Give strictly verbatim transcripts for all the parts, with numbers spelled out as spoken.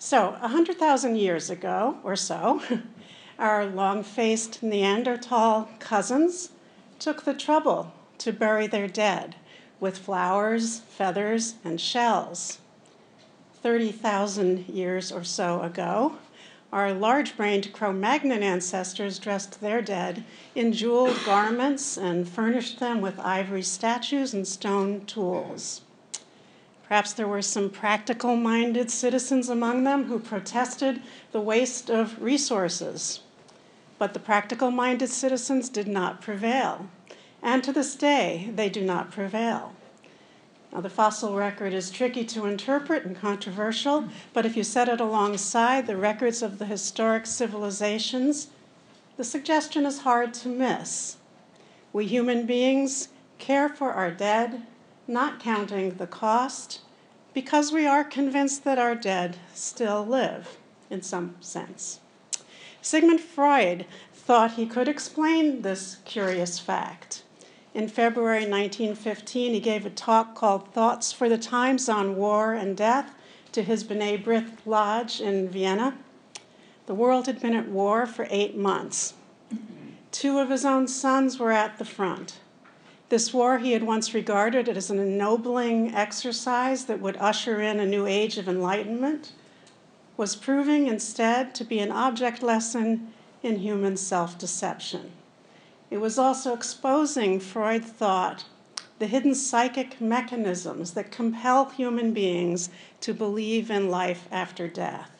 So, one hundred thousand years ago or so, our long-faced Neanderthal cousins took the trouble to bury their dead with flowers, feathers, and shells. thirty thousand years or so ago, our large-brained Cro-Magnon ancestors dressed their dead in jeweled garments and furnished them with ivory statues and stone tools. Perhaps there were some practical-minded citizens among them who protested the waste of resources. But the practical-minded citizens did not prevail. And to this day, they do not prevail. Now, the fossil record is tricky to interpret and controversial, but if you set it alongside the records of the historic civilizations, the suggestion is hard to miss. We human beings care for our dead, not counting the cost, because we are convinced that our dead still live, in some sense. Sigmund Freud thought he could explain this curious fact. In February nineteen fifteen, he gave a talk called Thoughts for the Times on War and Death to his B'nai B'rith Lodge in Vienna. The world had been at war for eight months. Two of his own sons were at the front. This war he had once regarded as an ennobling exercise that would usher in a new age of enlightenment was proving instead to be an object lesson in human self-deception. It was also exposing, Freud thought, the hidden psychic mechanisms that compel human beings to believe in life after death.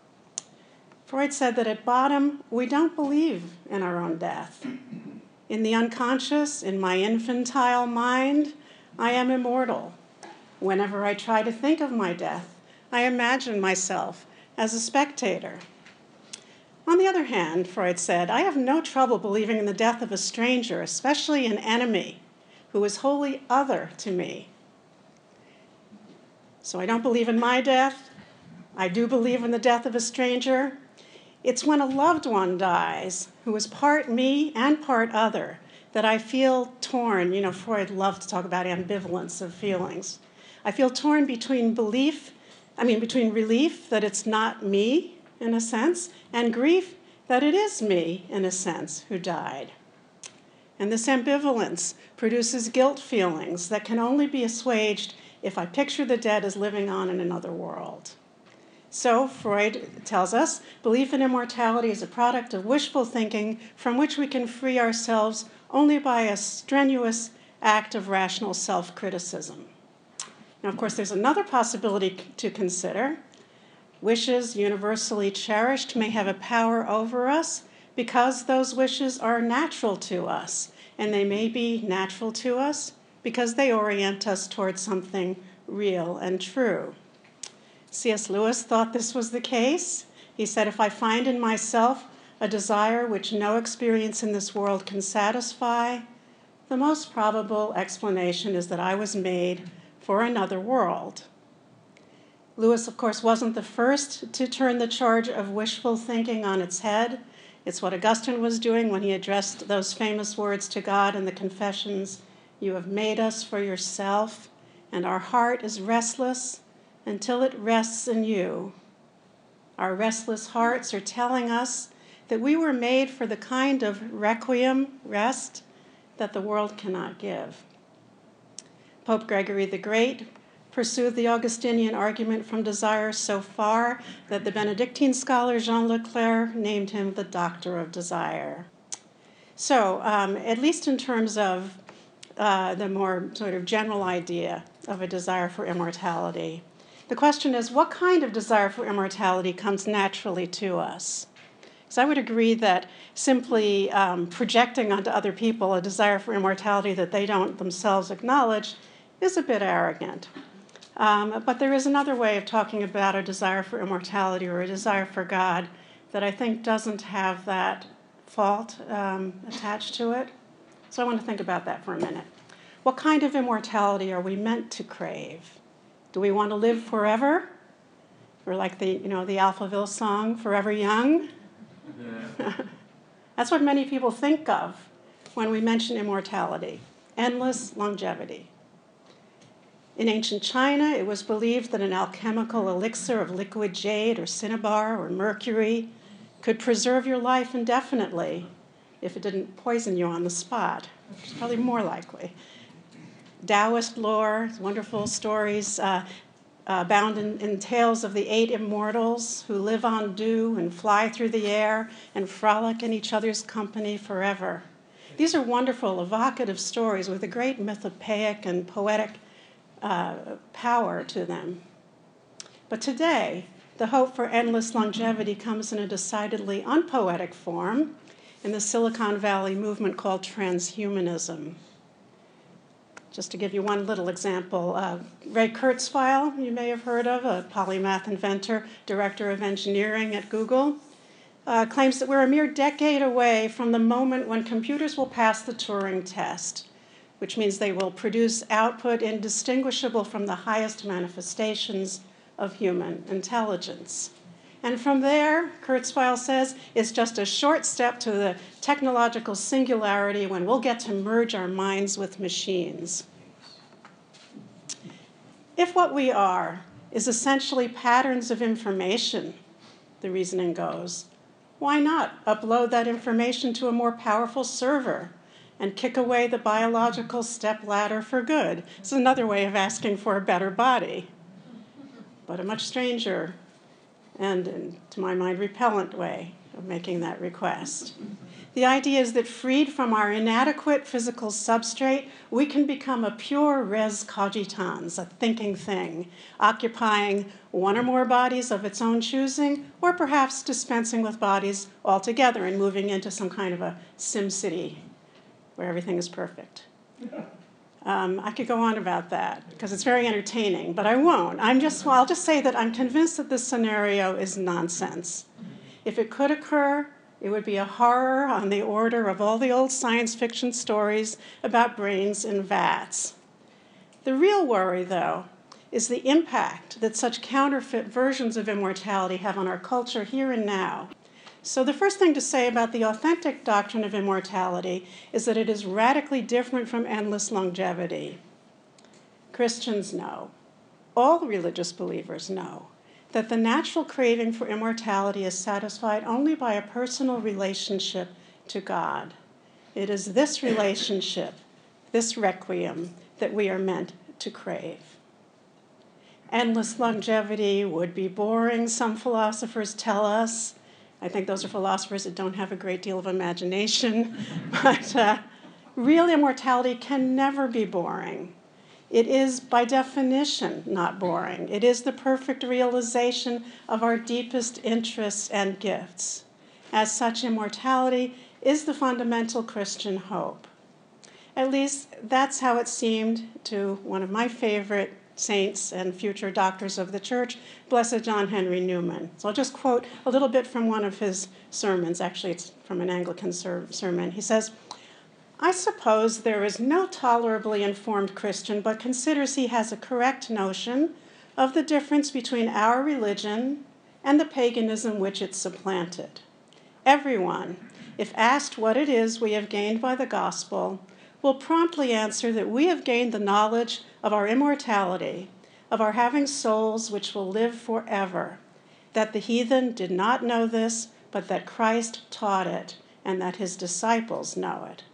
Freud said that at bottom, we don't believe in our own death. In the unconscious, in my infantile mind, I am immortal. Whenever I try to think of my death, I imagine myself as a spectator. On the other hand, Freud said, I have no trouble believing in the death of a stranger, especially an enemy who is wholly other to me. So I don't believe in my death. I do believe in the death of a stranger. It's when a loved one dies, who is part me and part other, that I feel torn. You know, Freud loved to talk about ambivalence of feelings. I feel torn between belief, I mean, between relief that it's not me, in a sense, and grief that it is me, in a sense, who died. And this ambivalence produces guilt feelings that can only be assuaged if I picture the dead as living on in another world. So, Freud tells us, belief in immortality is a product of wishful thinking from which we can free ourselves only by a strenuous act of rational self-criticism. Now, of course, there's another possibility to consider. Wishes universally cherished may have a power over us because those wishes are natural to us, and they may be natural to us because they orient us towards something real and true. C S Lewis thought this was the case. He said, if I find in myself a desire which no experience in this world can satisfy, the most probable explanation is that I was made for another world. Lewis, of course, wasn't the first to turn the charge of wishful thinking on its head. It's what Augustine was doing when he addressed those famous words to God in the Confessions, you have made us for yourself, and our heart is restless until it rests in you. Our restless hearts are telling us that we were made for the kind of requiem, rest, that the world cannot give. Pope Gregory the Great pursued the Augustinian argument from desire so far that the Benedictine scholar Jean Leclerc named him the doctor of desire. So, um, at least in terms of uh, the more sort of general idea of a desire for immortality, the question is, what kind of desire for immortality comes naturally to us? Because I would agree that simply um, projecting onto other people a desire for immortality that they don't themselves acknowledge is a bit arrogant. Um, but there is another way of talking about a desire for immortality or a desire for God that I think doesn't have that fault um, attached to it. So I want to think about that for a minute. What kind of immortality are we meant to crave? Do we want to live forever? Or like the, you know, the Alphaville song, Forever Young? Yeah. That's what many people think of when we mention immortality, endless longevity. In ancient China, it was believed that an alchemical elixir of liquid jade or cinnabar or mercury could preserve your life indefinitely if it didn't poison you on the spot, which is probably more likely. Taoist lore, wonderful stories uh, uh, bound in, in tales of the eight immortals who live on dew and fly through the air and frolic in each other's company forever. These are wonderful, evocative stories with a great mythopoeic and poetic uh, power to them. But today, the hope for endless longevity comes in a decidedly unpoetic form in the Silicon Valley movement called transhumanism. Just to give you one little example, uh, Ray Kurzweil, you may have heard of, a polymath inventor, director of engineering at Google, uh, claims that we're a mere decade away from the moment when computers will pass the Turing test, which means they will produce output indistinguishable from the highest manifestations of human intelligence. And from there, Kurzweil says, it's just a short step to the technological singularity when we'll get to merge our minds with machines. If what we are is essentially patterns of information, the reasoning goes, why not upload that information to a more powerful server and kick away the biological stepladder for good? It's another way of asking for a better body, but a much stranger and, to my mind, repellent way of making that request. The idea is that freed from our inadequate physical substrate, we can become a pure res cogitans, a thinking thing, occupying one or more bodies of its own choosing, or perhaps dispensing with bodies altogether and moving into some kind of a sim city where everything is perfect. Um, I could go on about that because it's very entertaining, but I won't. I'm just, well, I'll just say that I'm convinced that this scenario is nonsense. If it could occur, it would be a horror on the order of all the old science fiction stories about brains in vats. The real worry, though, is the impact that such counterfeit versions of immortality have on our culture here and now. So the first thing to say about the authentic doctrine of immortality is that it is radically different from endless longevity. Christians know, all religious believers know, that the natural craving for immortality is satisfied only by a personal relationship to God. It is this relationship, this requiem, that we are meant to crave. Endless longevity would be boring, some philosophers tell us. I think those are philosophers that don't have a great deal of imagination. But uh, real immortality can never be boring. It is, by definition, not boring. It is the perfect realization of our deepest interests and gifts. As such, immortality is the fundamental Christian hope. At least that's how it seemed to one of my favorite saints and future doctors of the church, Blessed John Henry Newman. So I'll just quote a little bit from one of his sermons. Actually, it's from an Anglican ser- sermon. He says, I suppose there is no tolerably informed Christian but considers he has a correct notion of the difference between our religion and the paganism which it supplanted. Everyone, if asked what it is we have gained by the gospel, will promptly answer that we have gained the knowledge of our immortality, of our having souls which will live forever, that the heathen did not know this, but that Christ taught it, and that his disciples know it.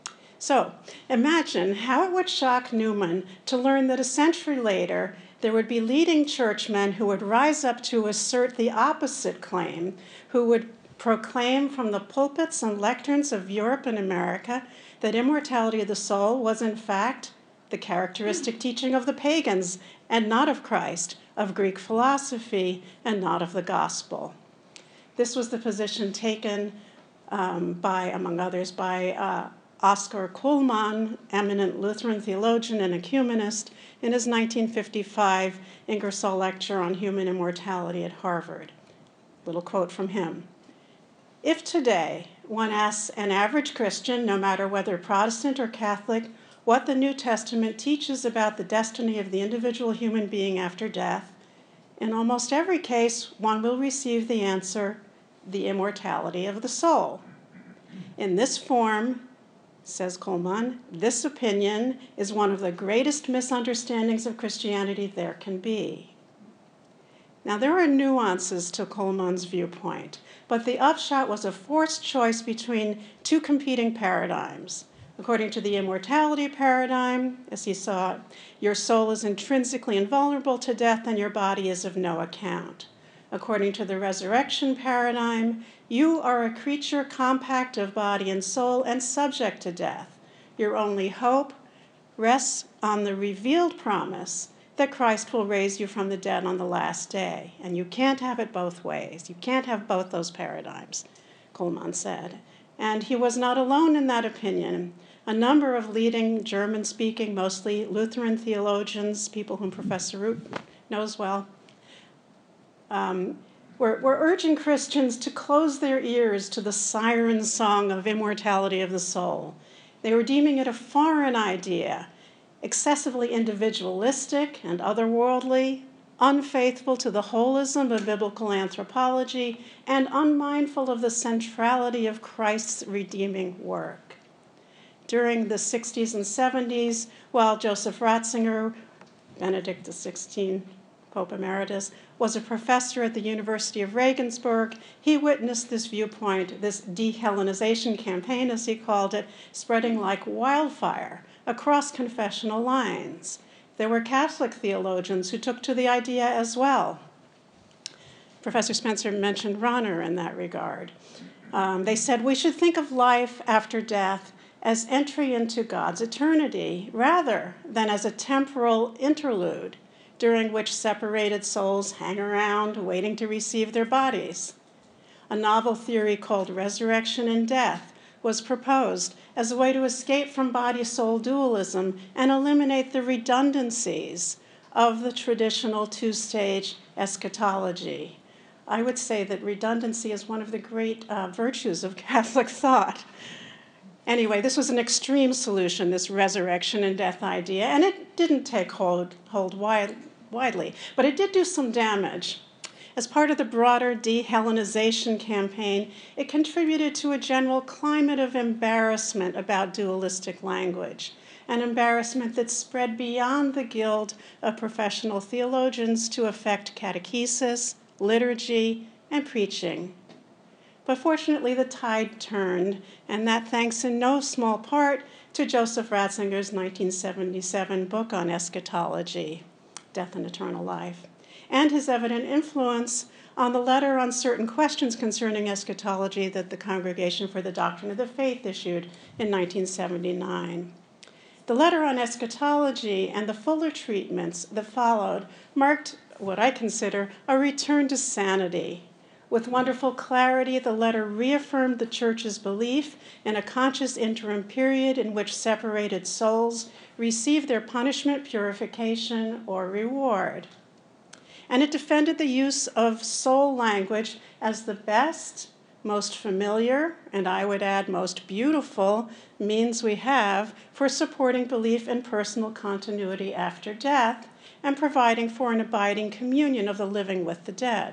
So imagine how it would shock Newman to learn that a century later, there would be leading churchmen who would rise up to assert the opposite claim, who would proclaim from the pulpits and lecterns of Europe and America that immortality of the soul was in fact the characteristic teaching of the pagans and not of Christ, of Greek philosophy and not of the gospel. This was the position taken um, by, among others, by uh, Oscar Cullmann, eminent Lutheran theologian and ecumenist, in his nineteen fifty-five Ingersoll Lecture on Human Immortality at Harvard. Little quote from him. If today one asks an average Christian, no matter whether Protestant or Catholic, what the New Testament teaches about the destiny of the individual human being after death, in almost every case, one will receive the answer, the immortality of the soul. In this form, Says Kuhlman, this opinion is one of the greatest misunderstandings of Christianity there can be. Now, there are nuances to Kuhlman's viewpoint, but the upshot was a forced choice between two competing paradigms. According to the immortality paradigm, as he saw it, your soul is intrinsically invulnerable to death and your body is of no account. According to the resurrection paradigm, you are a creature compact of body and soul and subject to death. Your only hope rests on the revealed promise that Christ will raise you from the dead on the last day. And you can't have it both ways. You can't have both those paradigms, Kuhlman said. And he was not alone in that opinion. A number of leading German-speaking, mostly Lutheran theologians, people whom Professor Root knows well, um, were, were urging Christians to close their ears to the siren song of immortality of the soul. They were deeming it a foreign idea, excessively individualistic and otherworldly, unfaithful to the holism of biblical anthropology, and unmindful of the centrality of Christ's redeeming work. During the sixties and seventies, while Joseph Ratzinger, Benedict the sixteenth, Pope Emeritus, was a professor at the University of Regensburg, he witnessed this viewpoint, this de-Hellenization campaign, as he called it, spreading like wildfire across confessional lines. There were Catholic theologians who took to the idea as well. Professor Spencer mentioned Rahner in that regard. Um, they said we should think of life after death as entry into God's eternity, rather than as a temporal interlude during which separated souls hang around waiting to receive their bodies. A novel theory called resurrection and death was proposed as a way to escape from body-soul dualism and eliminate the redundancies of the traditional two-stage eschatology. I would say that redundancy is one of the great uh, virtues of Catholic thought. Anyway, this was an extreme solution, this resurrection and death idea, and it didn't take hold, hold wide, widely, but it did do some damage. As part of the broader de-Hellenization campaign, it contributed to a general climate of embarrassment about dualistic language, an embarrassment that spread beyond the guild of professional theologians to affect catechesis, liturgy, and preaching. But fortunately, the tide turned, and that thanks in no small part to Joseph Ratzinger's nineteen seventy-seven book on eschatology, Death and Eternal Life, and his evident influence on the letter on certain questions concerning eschatology that the Congregation for the Doctrine of the Faith issued in nineteen seventy-nine. The letter on eschatology and the fuller treatments that followed marked what I consider a return to sanity. With wonderful clarity, the letter reaffirmed the Church's belief in a conscious interim period in which separated souls receive their punishment, purification, or reward. And it defended the use of soul language as the best, most familiar, and I would add most beautiful means we have for supporting belief in personal continuity after death and providing for an abiding communion of the living with the dead.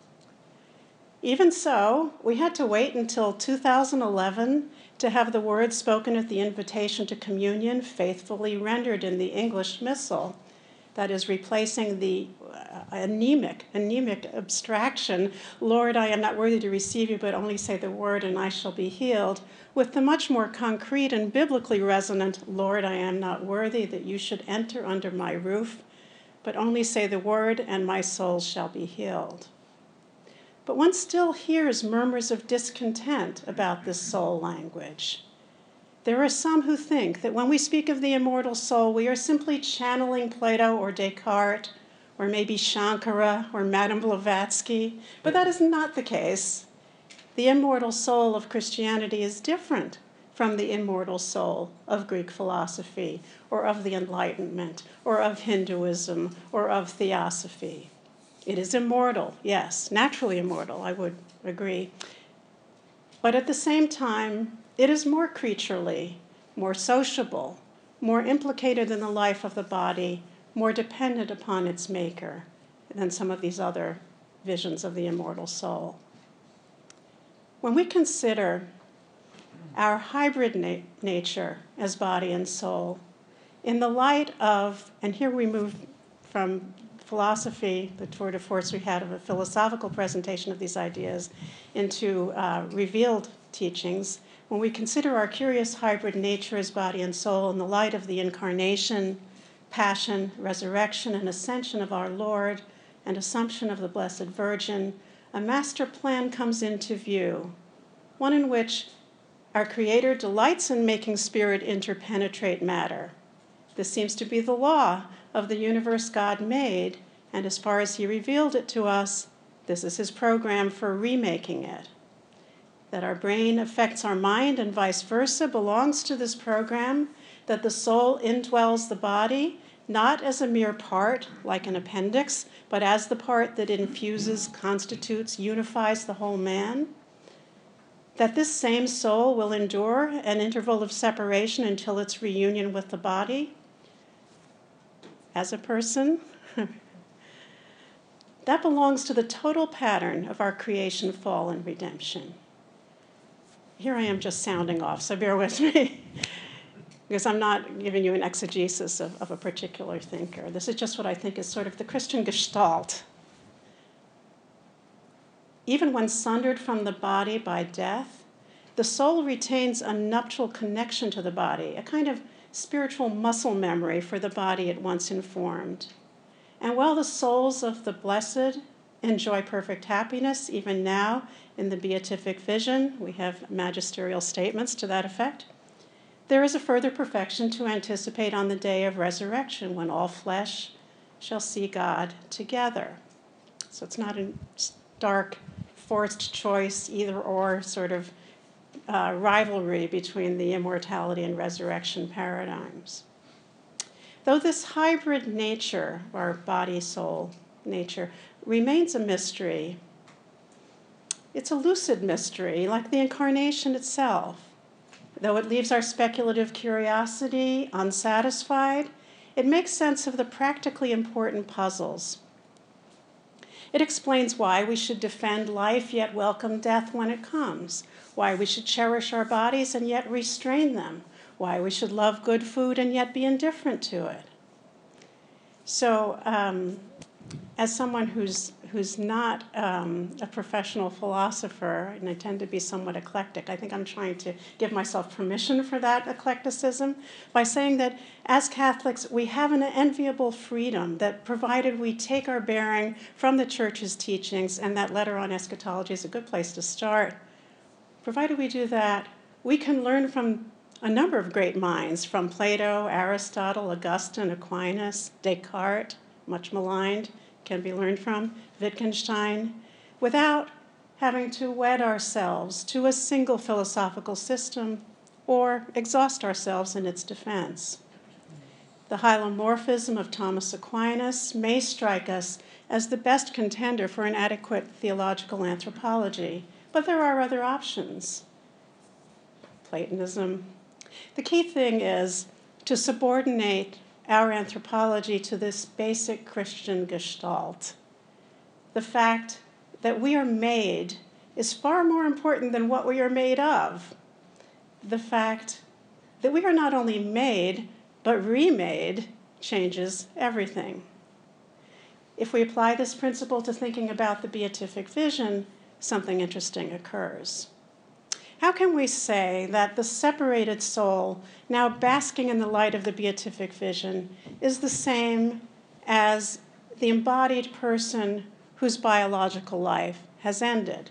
Even so, we had to wait until two thousand eleven to have the words spoken at the invitation to communion faithfully rendered in the English Missal, that is, replacing the uh, anemic, anemic abstraction, Lord, I am not worthy to receive you, but only say the word and I shall be healed, with the much more concrete and biblically resonant, Lord, I am not worthy that you should enter under my roof, but only say the word and my soul shall be healed. But one still hears murmurs of discontent about this soul language. There are some who think that when we speak of the immortal soul, we are simply channeling Plato or Descartes, or maybe Shankara or Madame Blavatsky, but that is not the case. The immortal soul of Christianity is different from the immortal soul of Greek philosophy, or of the Enlightenment, or of Hinduism, or of Theosophy. It is immortal, yes, naturally immortal, I would agree. But at the same time, it is more creaturely, more sociable, more implicated in the life of the body, more dependent upon its maker than some of these other visions of the immortal soul. When we consider our hybrid na- nature as body and soul in the light of, and here we move from philosophy, the tour de force we had of a philosophical presentation of these ideas, into uh, revealed teachings, when we consider our curious hybrid nature as body and soul in the light of the incarnation, passion, resurrection, and ascension of our Lord, and assumption of the Blessed Virgin, a master plan comes into view, one in which our Creator delights in making spirit interpenetrate matter. This seems to be the law of the universe God made, and as far as he revealed it to us, this is his program for remaking it. That our brain affects our mind and vice versa belongs to this program, that the soul indwells the body, not as a mere part, like an appendix, but as the part that infuses, constitutes, unifies the whole man. That this same soul will endure an interval of separation until its reunion with the body as a person. That belongs to the total pattern of our creation, fall, and redemption. Here I am just sounding off, so bear with me, because I'm not giving you an exegesis of, of a particular thinker. This is just what I think is sort of the Christian gestalt. Even when sundered from the body by death, the soul retains a nuptial connection to the body, a kind of spiritual muscle memory for the body it once informed. And while the souls of the blessed enjoy perfect happiness, even now in the beatific vision, we have magisterial statements to that effect, there is a further perfection to anticipate on the day of resurrection, when all flesh shall see God together. So it's not a stark, forced choice, either or sort of uh, rivalry between the immortality and resurrection paradigms. Though this hybrid nature, our body-soul nature, remains a mystery, it's a lucid mystery, like the incarnation itself. Though it leaves our speculative curiosity unsatisfied, it makes sense of the practically important puzzles. It explains why we should defend life yet welcome death when it comes, why we should cherish our bodies and yet restrain them, why we should love good food and yet be indifferent to it. So, um, as someone who's who's not um, a professional philosopher, and I tend to be somewhat eclectic, I think I'm trying to give myself permission for that eclecticism by saying that as Catholics, we have an enviable freedom that, provided we take our bearing from the Church's teachings, and that letter on eschatology is a good place to start, provided we do that, we can learn from a number of great minds, from Plato, Aristotle, Augustine, Aquinas, Descartes, much maligned, can be learned from, Wittgenstein, without having to wed ourselves to a single philosophical system or exhaust ourselves in its defense. The hylomorphism of Thomas Aquinas may strike us as the best contender for an adequate theological anthropology, but there are other options. Platonism. The key thing is to subordinate our anthropology to this basic Christian gestalt. The fact that we are made is far more important than what we are made of. The fact that we are not only made, but remade changes everything. If we apply this principle to thinking about the beatific vision, something interesting occurs. How can we say that the separated soul, now basking in the light of the beatific vision, is the same as the embodied person whose biological life has ended?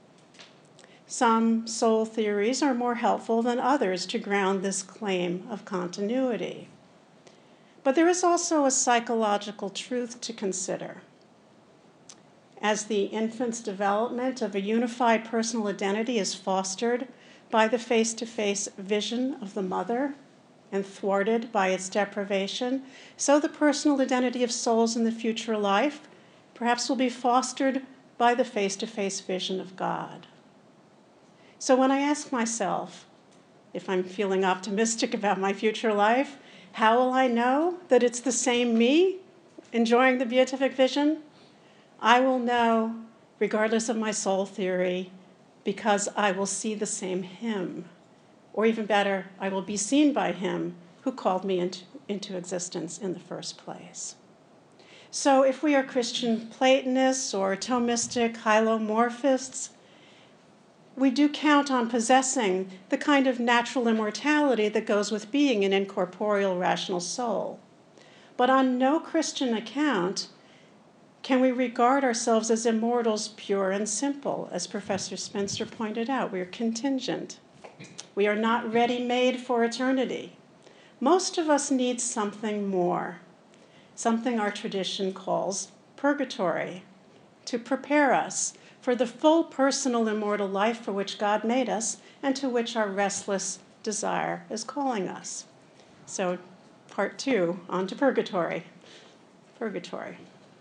Some soul theories are more helpful than others to ground this claim of continuity. But there is also a psychological truth to consider. As the infant's development of a unified personal identity is fostered by the face-to-face vision of the mother and thwarted by its deprivation, so the personal identity of souls in the future life perhaps will be fostered by the face-to-face vision of God. So when I ask myself, if I'm feeling optimistic about my future life, how will I know that it's the same me enjoying the beatific vision? I will know, regardless of my soul theory, because I will see the same him, Or even better, I will be seen by him who called me into, into existence in the first place. So if we are Christian Platonists or Thomistic hylomorphists, we do count on possessing the kind of natural immortality that goes with being an incorporeal rational soul. But on no Christian account can we regard ourselves as immortals, pure and simple. As Professor Spencer pointed out, we are contingent. We are not ready-made for eternity. Most of us need something more, something our tradition calls purgatory, to prepare us for the full personal immortal life for which God made us and to which our restless desire is calling us. So, part two, on to purgatory. Purgatory.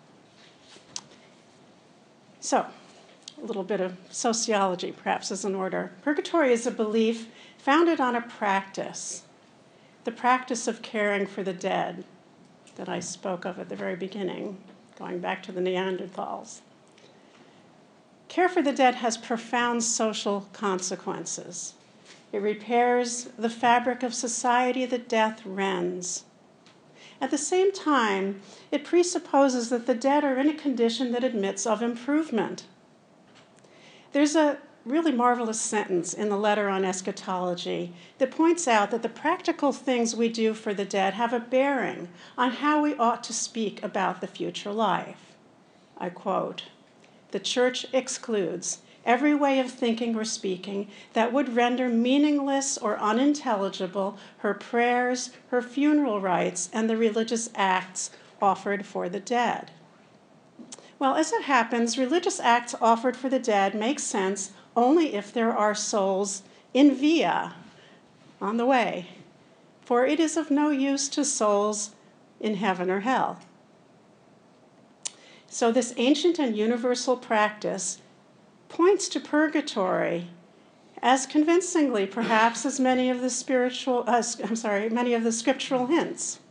So, a little bit of sociology, perhaps, as an order. Purgatory is a belief founded on a practice, the practice of caring for the dead that I spoke of at the very beginning, going back to the Neanderthals. Care for the dead has profound social consequences. It repairs the fabric of society that death rends. At the same time, it presupposes that the dead are in a condition that admits of improvement. There's a really marvelous sentence in the letter on eschatology that points out that the practical things we do for the dead have a bearing on how we ought to speak about the future life. I quote, "The Church excludes every way of thinking or speaking that would render meaningless or unintelligible her prayers, her funeral rites, and the religious acts offered for the dead." Well, as it happens, religious acts offered for the dead make sense only if there are souls in via, on the way, for it is of no use to souls in heaven or hell. So this ancient and universal practice points to purgatory as convincingly, perhaps, as many of the spiritual, uh, I'm sorry, many of the scriptural hints,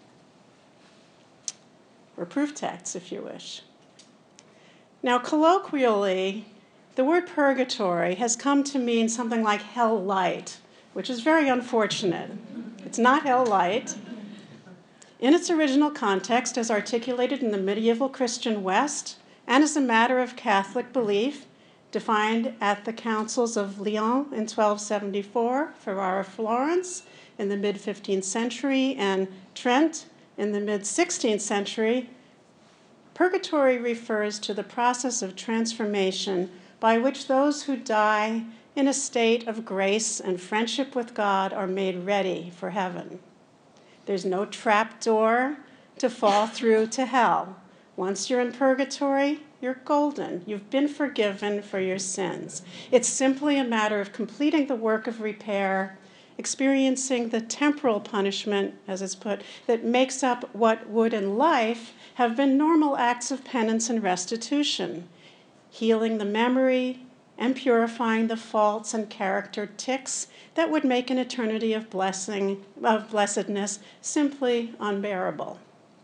or proof texts, if you wish. Now, colloquially, the word purgatory has come to mean something like hell light, which is very unfortunate. It's not hell light. In its original context, as articulated in the medieval Christian West, and as a matter of Catholic belief, defined at the councils of Lyon in twelve seventy-four, Ferrara, Florence in the mid-fifteenth century, and Trent in the mid-sixteenth century, purgatory refers to the process of transformation by which those who die in a state of grace and friendship with God are made ready for heaven. There's no trap door to fall through to hell. Once you're in purgatory, you're golden. You've been forgiven for your sins. It's simply a matter of completing the work of repair, experiencing the temporal punishment, as it's put, that makes up what would in life have been normal acts of penance and restitution, healing the memory and purifying the faults and character tics that would make an eternity of blessing, of blessedness simply unbearable.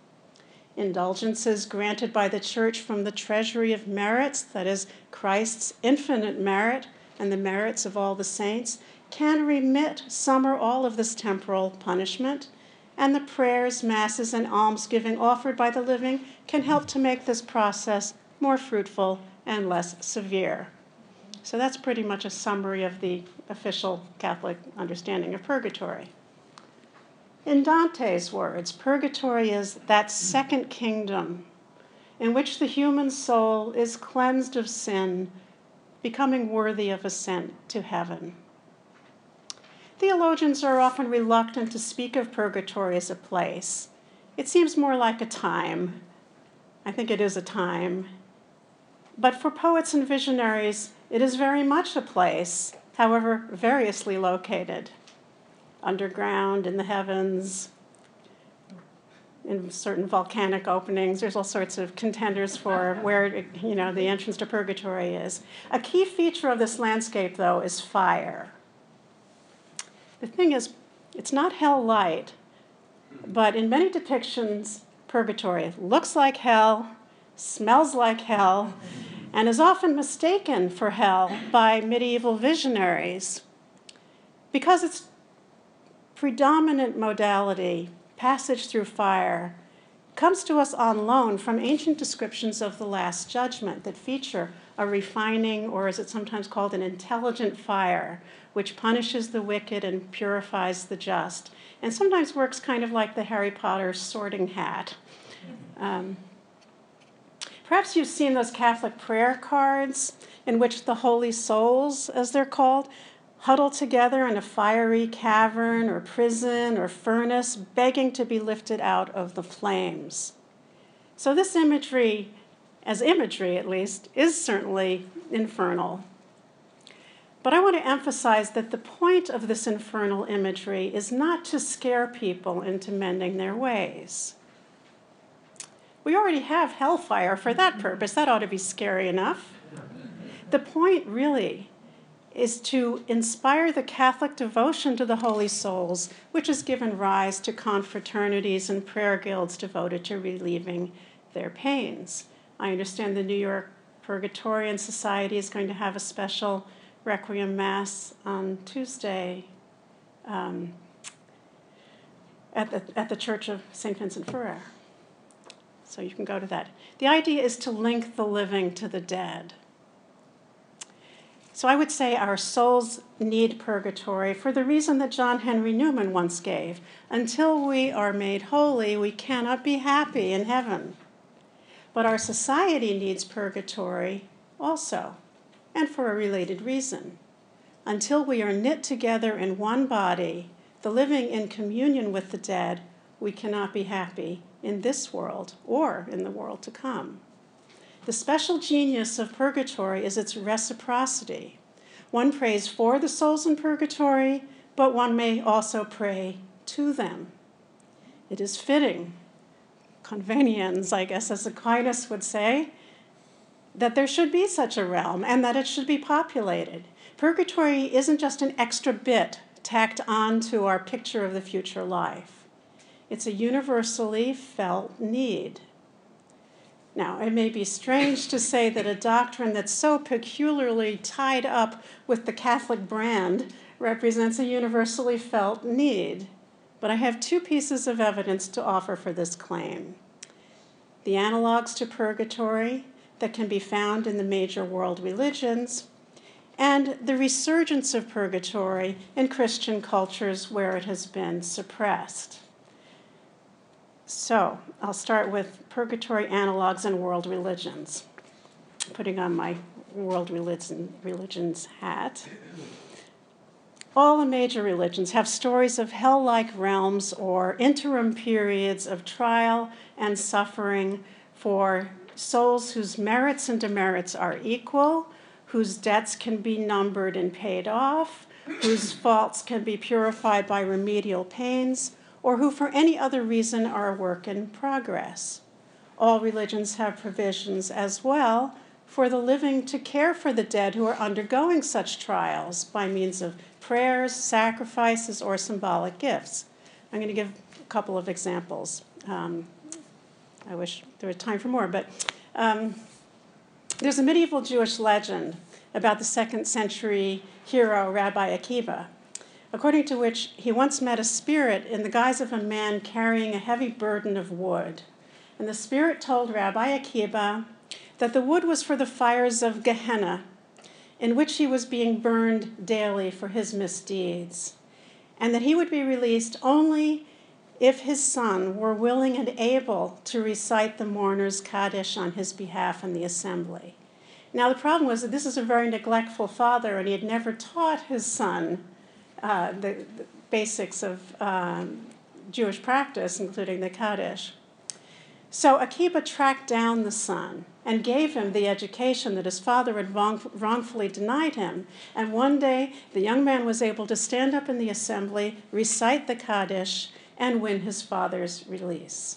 Indulgences granted by the Church from the treasury of merits, that is, Christ's infinite merit and the merits of all the saints, can remit some or all of this temporal punishment, and the prayers, masses, and almsgiving offered by the living can help to make this process more fruitful and less severe. So that's pretty much a summary of the official Catholic understanding of purgatory. In Dante's words, purgatory is that second kingdom in which the human soul is cleansed of sin, becoming worthy of ascent to heaven. Theologians are often reluctant to speak of purgatory as a place. It seems more like a time. I think it is a time. But for poets and visionaries, it is very much a place, however variously located. Underground, in the heavens, in certain volcanic openings. There's all sorts of contenders for where, you know, the entrance to purgatory is. A key feature of this landscape, though, is fire. The thing is, it's not hell light, but in many depictions, purgatory looks like hell, smells like hell, and is often mistaken for hell by medieval visionaries. because its predominant modality, passage through fire, comes to us on loan from ancient descriptions of the Last Judgment that feature a refining, or as it's sometimes called, an intelligent fire, which punishes the wicked and purifies the just, and sometimes works kind of like the Harry Potter sorting hat. Um, perhaps you've seen those Catholic prayer cards in which the holy souls, as they're called, huddle together in a fiery cavern or prison or furnace, begging to be lifted out of the flames. So this imagery, as imagery at least, is certainly infernal. But I want to emphasize that the point of this infernal imagery is not to scare people into mending their ways. We already have hellfire for that purpose. That ought to be scary enough. The point really is to inspire the Catholic devotion to the holy souls, which has given rise to confraternities and prayer guilds devoted to relieving their pains. I understand the New York Purgatorian Society is going to have a special Requiem Mass on Tuesday um, at the, at the Church of Saint Vincent Ferrer. So you can go to that. The idea is to link the living to the dead. So I would say our souls need purgatory for the reason that John Henry Newman once gave. Until we are made holy, we cannot be happy in heaven. But our society needs purgatory also, and for a related reason. Until we are knit together in one body, the living in communion with the dead, we cannot be happy in this world or in the world to come. The special genius of purgatory is its reciprocity. One prays for the souls in purgatory, but one may also pray to them. It is fitting, conveniens, I guess, as Aquinas would say, that there should be such a realm and that it should be populated. Purgatory isn't just an extra bit tacked on to our picture of the future life. It's a universally felt need. Now, it may be strange to say that a doctrine that's so peculiarly tied up with the Catholic brand represents a universally felt need, but I have two pieces of evidence to offer for this claim. The analogs to purgatory that can be found in the major world religions, and the resurgence of purgatory in Christian cultures where it has been suppressed. So I'll start with purgatory analogs in world religions, putting on my world religion, religions hat. All the major religions have stories of hell-like realms or interim periods of trial and suffering for souls whose merits and demerits are equal, whose debts can be numbered and paid off, whose faults can be purified by remedial pains, or who for any other reason are a work in progress. All religions have provisions as well for the living to care for the dead who are undergoing such trials by means of prayers, sacrifices, or symbolic gifts. I'm going to give a couple of examples. Um, I wish there was time for more, but um, there's a medieval Jewish legend about the second century hero Rabbi Akiva, according to which he once met a spirit in the guise of a man carrying a heavy burden of wood. And the spirit told Rabbi Akiva that the wood was for the fires of Gehenna, in which he was being burned daily for his misdeeds, and that he would be released only if his son were willing and able to recite the mourner's Kaddish on his behalf in the assembly. Now, the problem was that this is a very neglectful father, and he had never taught his son uh, the, the basics of um, Jewish practice, including the Kaddish. So Akiva tracked down the son and gave him the education that his father had wrong, wrongfully denied him. And one day, the young man was able to stand up in the assembly, recite the Kaddish, and win his father's release.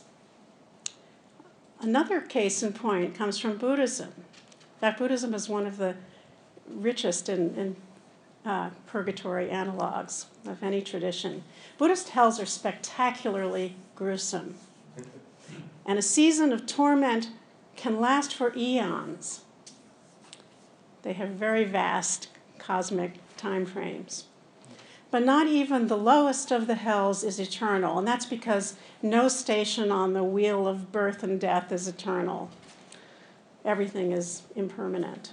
Another case in point comes from Buddhism. In fact, Buddhism is one of the richest in, in uh, purgatory analogs of any tradition. Buddhist hells are spectacularly gruesome. And a season of torment can last for eons. They have very vast cosmic time frames. But not even the lowest of the hells is eternal, and that's because no station on the wheel of birth and death is eternal. Everything is impermanent.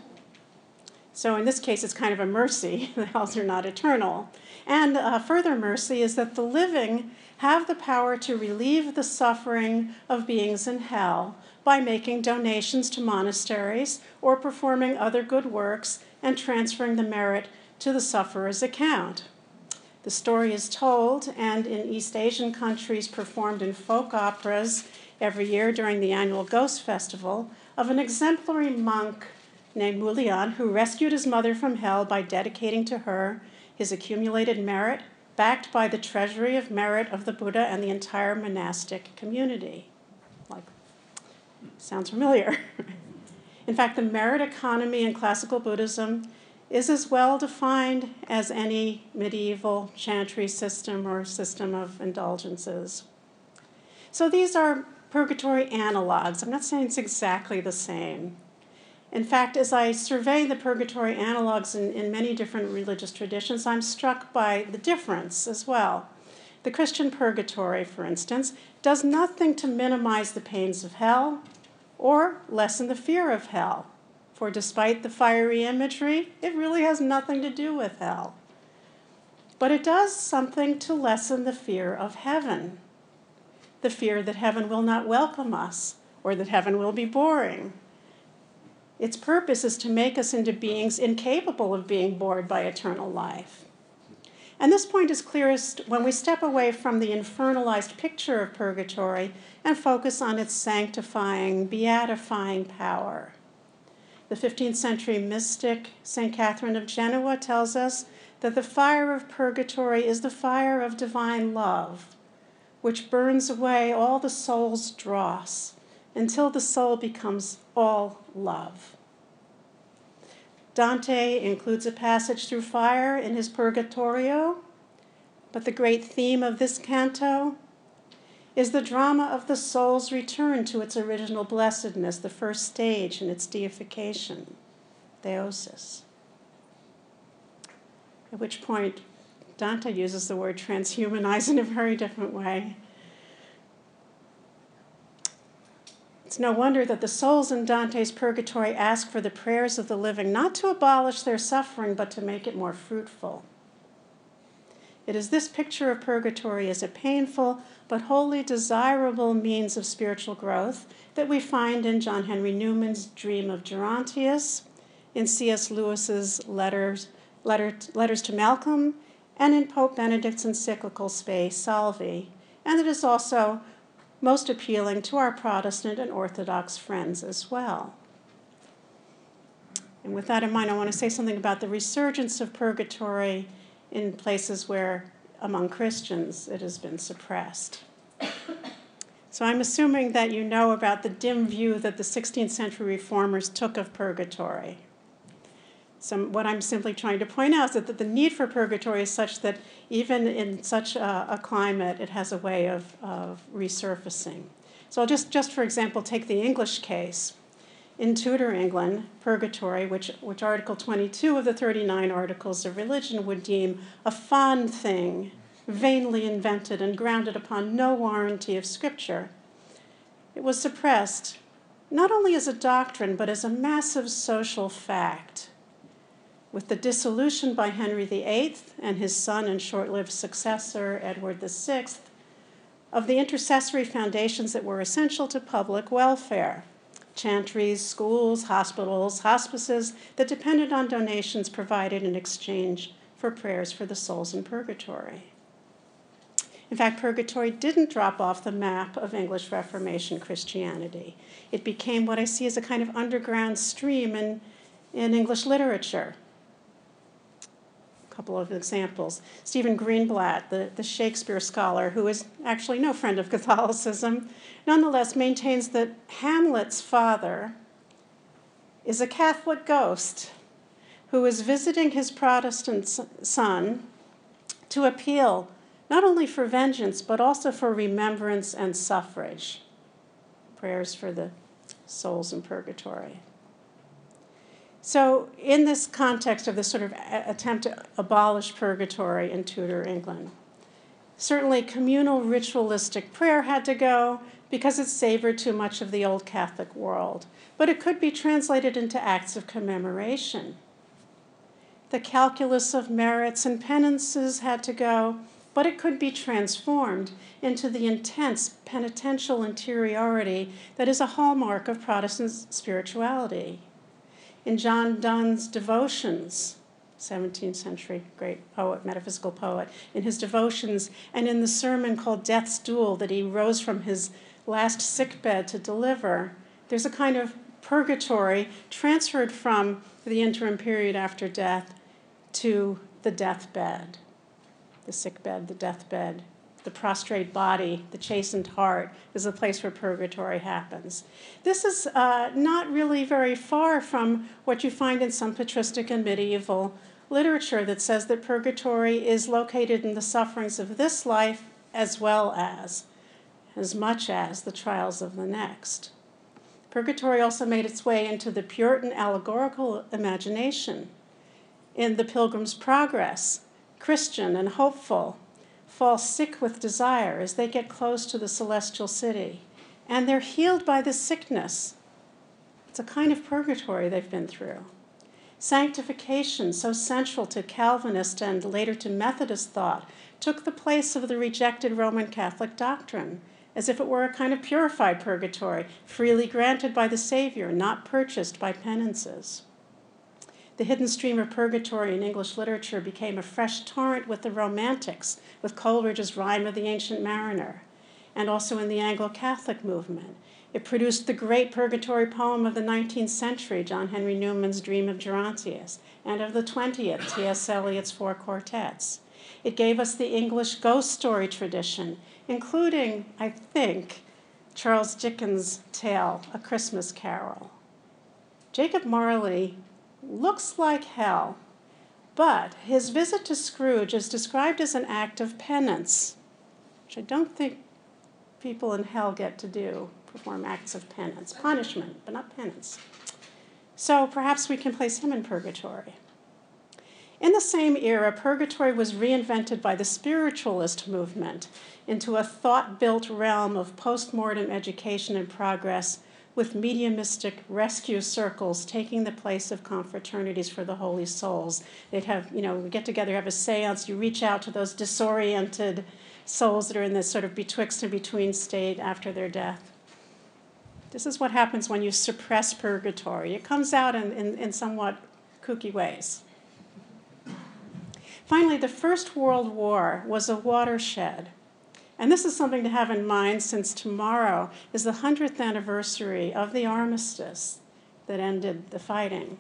So in this case, it's kind of a mercy. The hells are not eternal. And a further mercy is that the living have the power to relieve the suffering of beings in hell by making donations to monasteries or performing other good works and transferring the merit to the sufferer's account. The story is told, and in East Asian countries performed in folk operas every year during the annual Ghost Festival, of an exemplary monk named Mulian who rescued his mother from hell by dedicating to her his accumulated merit, backed by the treasury of merit of the Buddha and the entire monastic community. Like, sounds familiar. In fact, the merit economy in classical Buddhism is as well defined as any medieval chantry system or system of indulgences. So these are purgatory analogs. I'm not saying it's exactly the same. In fact, as I survey the purgatory analogs in, in many different religious traditions, I'm struck by the difference as well. The Christian purgatory, for instance, does nothing to minimize the pains of hell or lessen the fear of hell. For despite the fiery imagery, it really has nothing to do with hell. But it does something to lessen the fear of heaven, the fear that heaven will not welcome us or that heaven will be boring. Its purpose is to make us into beings incapable of being bored by eternal life. And this point is clearest when we step away from the infernalized picture of purgatory and focus on its sanctifying, beatifying power. The fifteenth century mystic Saint Catherine of Genoa tells us that the fire of purgatory is the fire of divine love, which burns away all the soul's dross until the soul becomes all love. Dante includes a passage through fire in his Purgatorio, but the great theme of this canto is the drama of the soul's return to its original blessedness, the first stage in its deification, theosis. At which point, Dante uses the word transhumanize in a very different way. It's no wonder that the souls in Dante's Purgatory ask for the prayers of the living, not to abolish their suffering, but to make it more fruitful. It is this picture of purgatory as a painful but wholly desirable means of spiritual growth that we find in John Henry Newman's Dream of Gerontius, in C S Lewis's letters, letter, letters to Malcolm, and in Pope Benedict's encyclical Spe Salvi, and it is also most appealing to our Protestant and Orthodox friends as well. And with that in mind, I want to say something about the resurgence of purgatory in places where, among Christians, it has been suppressed. So I'm assuming that you know about the dim view that the sixteenth century reformers took of purgatory. So what I'm simply trying to point out is that the need for purgatory is such that even in such a, a climate, it has a way of, of resurfacing. So I'll just, just for example, take the English case. In Tudor England, purgatory, which, which Article twenty-two of the thirty-nine Articles of Religion would deem a fond thing, vainly invented and grounded upon no warranty of Scripture, it was suppressed not only as a doctrine, but as a massive social fact. With the dissolution by Henry the Eighth and his son and short-lived successor, Edward the Sixth, of the intercessory foundations that were essential to public welfare, chantries, schools, hospitals, hospices that depended on donations provided in exchange for prayers for the souls in purgatory. In fact, purgatory didn't drop off the map of English Reformation Christianity. It became what I see as a kind of underground stream in, in English literature. A couple of examples. Stephen Greenblatt, the, the Shakespeare scholar, who is actually no friend of Catholicism, nonetheless maintains that Hamlet's father is a Catholic ghost who is visiting his Protestant son to appeal not only for vengeance, but also for remembrance and suffrage, prayers for the souls in purgatory. So in this context of this sort of attempt to abolish purgatory in Tudor England, certainly communal ritualistic prayer had to go because it savored too much of the old Catholic world, but it could be translated into acts of commemoration. The calculus of merits and penances had to go, but it could be transformed into the intense penitential interiority that is a hallmark of Protestant spirituality. In John Donne's Devotions, seventeenth century great poet, metaphysical poet, in his Devotions and in the sermon called Death's Duel that he rose from his last sickbed to deliver, there's a kind of purgatory transferred from the interim period after death to the deathbed, the sickbed, the deathbed. The prostrate body, the chastened heart, is the place where purgatory happens. This is uh, not really very far from what you find in some patristic and medieval literature that says that purgatory is located in the sufferings of this life as well as, as much as, the trials of the next. Purgatory also made its way into the Puritan allegorical imagination. In The Pilgrim's Progress, Christian and hopeful fall sick with desire as they get close to the celestial city, and they're healed by the sickness. It's a kind of purgatory they've been through. Sanctification, so central to Calvinist and later to Methodist thought, took the place of the rejected Roman Catholic doctrine, as if it were a kind of purified purgatory, freely granted by the Savior, not purchased by penances. The hidden stream of purgatory in English literature became a fresh torrent with the Romantics, with Coleridge's Rime of the Ancient Mariner, and also in the Anglo-Catholic movement. It produced the great purgatory poem of the nineteenth century, John Henry Newman's Dream of Gerontius, and of the twentieth, T S Eliot's Four Quartets. It gave us the English ghost story tradition, including, I think, Charles Dickens' tale, A Christmas Carol. Jacob Marley looks like hell, but his visit to Scrooge is described as an act of penance, which I don't think people in hell get to do, perform acts of penance, punishment, but not penance. So perhaps we can place him in purgatory. In the same era, purgatory was reinvented by the spiritualist movement into a thought-built realm of post-mortem education and progress, with mediumistic rescue circles taking the place of confraternities for the holy souls. They'd have, you know, we get together, have a seance, you reach out to those disoriented souls that are in this sort of betwixt and between state after their death. This is what happens when you suppress purgatory. It comes out in, in, in somewhat kooky ways. Finally, the First World War was a watershed. And this is something to have in mind, since tomorrow is the hundredth anniversary of the armistice that ended the fighting.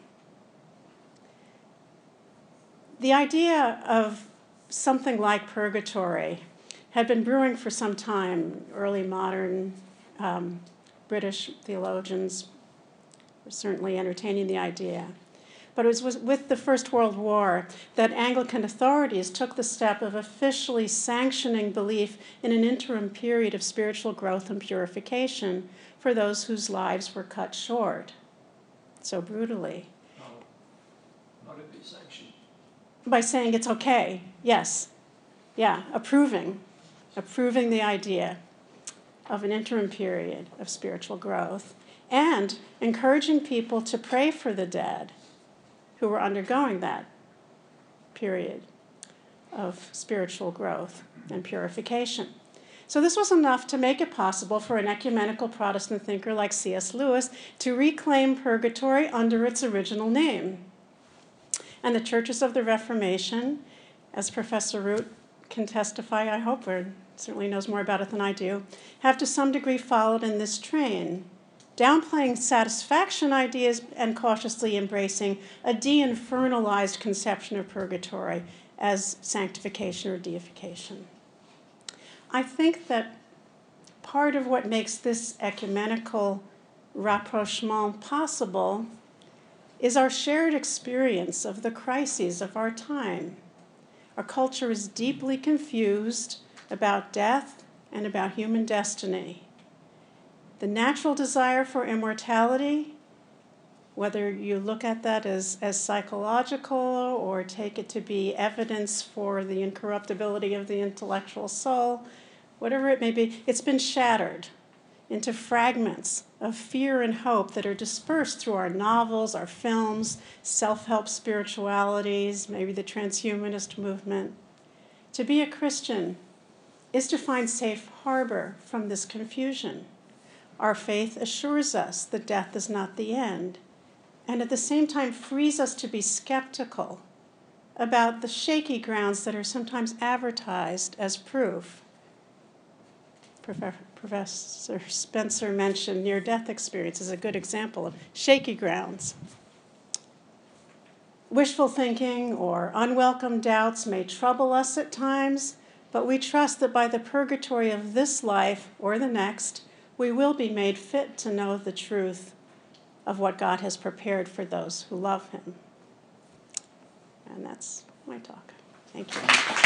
The idea of something like purgatory had been brewing for some time. Early modern um, British theologians were certainly entertaining the idea. But it was with the First World War that Anglican authorities took the step of officially sanctioning belief in an interim period of spiritual growth and purification for those whose lives were cut short so brutally. How, how did they sanction? By saying it's okay, yes, yeah, approving, approving the idea of an interim period of spiritual growth, and encouraging people to pray for the dead who were undergoing that period of spiritual growth and purification. So this was enough to make it possible for an ecumenical Protestant thinker like C S Lewis to reclaim purgatory under its original name. And the churches of the Reformation, as Professor Root can testify, I hope, or certainly knows more about it than I do, have to some degree followed in this train, downplaying satisfaction ideas and cautiously embracing a de-infernalized conception of purgatory as sanctification or deification. I think that part of what makes this ecumenical rapprochement possible is our shared experience of the crises of our time. Our culture is deeply confused about death and about human destiny. The natural desire for immortality whether you look at that as, as psychological or take it to be evidence for the incorruptibility of the intellectual soul, whatever it may be, it's been shattered into fragments of fear and hope that are dispersed through our novels, our films, self-help spiritualities, maybe the transhumanist movement. To be a Christian is to find safe harbor from this confusion. Our faith assures us that death is not the end, and at the same time frees us to be skeptical about the shaky grounds that are sometimes advertised as proof. Professor Spencer mentioned near-death experience as a good example of shaky grounds. Wishful thinking or unwelcome doubts may trouble us at times, but we trust that by the purgatory of this life or the next, we will be made fit to know the truth of what God has prepared for those who love him. And that's my talk. Thank you.